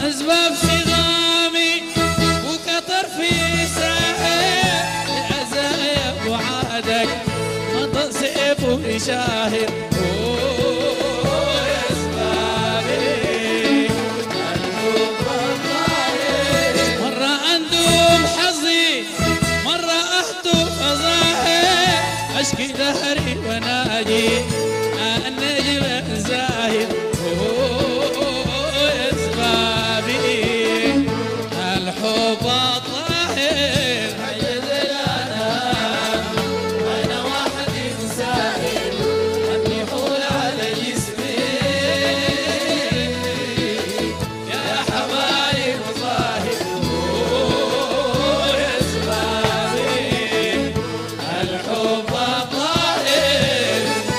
أسباب صغامي وكطر في ساحل عزايا وعادك منطق سيف وشاهد يا أسبابي الحب الطاهر مرة أندوم حظي مرة أهتف أظاهر أشكي دهري وناجي النجم الزاهر يا أسبابي الحب الطاهر حيز الأنام أنا وحدي مساهر أني حول على جسمي يا حبايب ظاهر يا أسبابي الحب الطاهر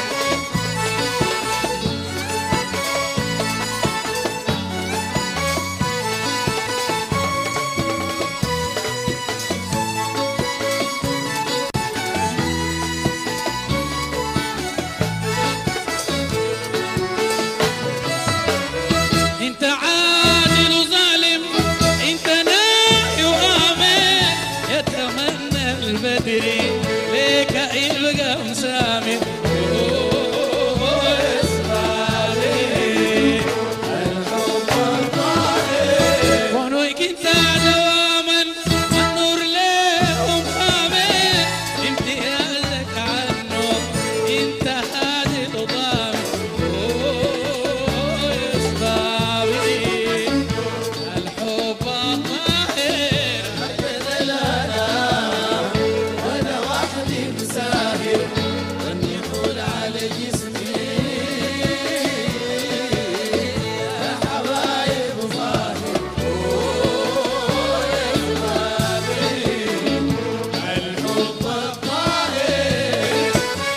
انت عادل وظالم انت ناهي وآمن يتمنى البدري ليك يبقى مسامر يا أسبابي الحب الطاهر كونك انت دواما النور ليهم خامر امتيازك عنه انت هادي وضامن يا أسبابي الحب الطاهر حيز الأنام وأنا وحدي مساهر غني حول على جسمي يا حبايب ظاهر يا أسبابي الحب الطاهر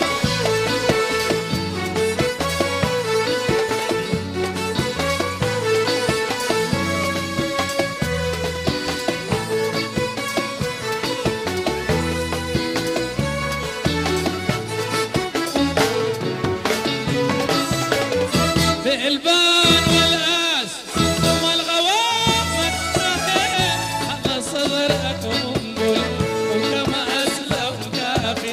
بالبان والآس ثم الغوام والتهيئ على صدرك وانقل وكما أسلم كافر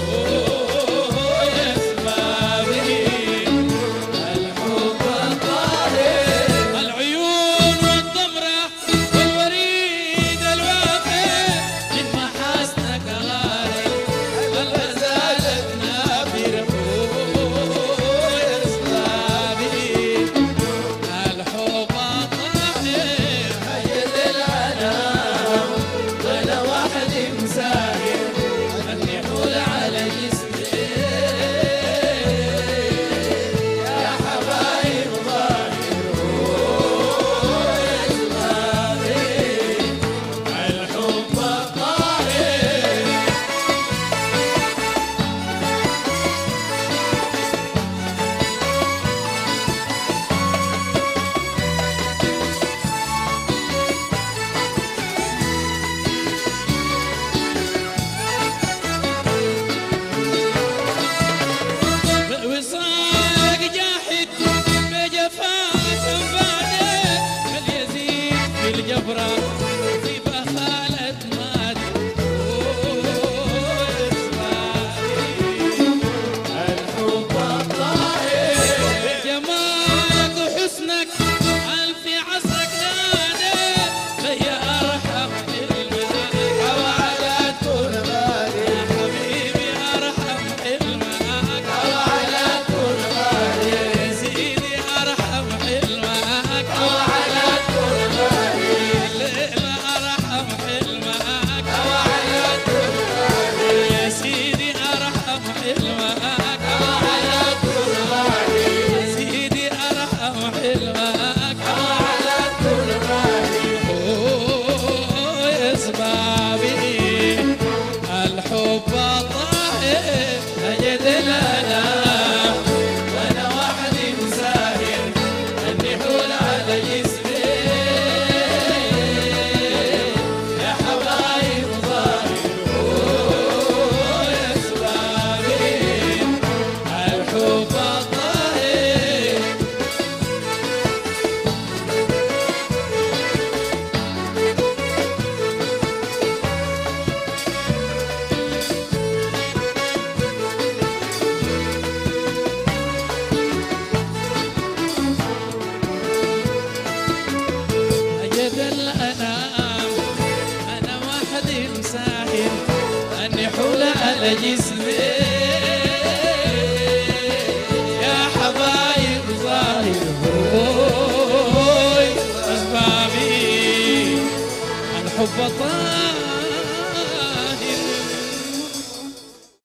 يا أسبابي الحب الطاهر العيون والضمرة والوريد الوافر من محاسنك غالي الغزالة نافرة يا أسبابي الحب الطاهر حيز الأنام وأنا وحدي مساهر أني حول على جسمي يا حبايب ظاهر يا أسبابي الحب الطاهر وصالك جاحد بجفاك انفادك كاليزيد في الجبرة في بخالة مات يا أسبابي الحب الطاهر جمالك وحسنك ألف عصرك نادى فيا أرحم حلمك وعلى كل بالي يا حبيبي أرحم حلمك وعلى كل بالي يا سيدي أرحم حلمك وعلى كل بالي الليلة لجسمي يا حبايب ظاهر بروي أسبابي الحب طال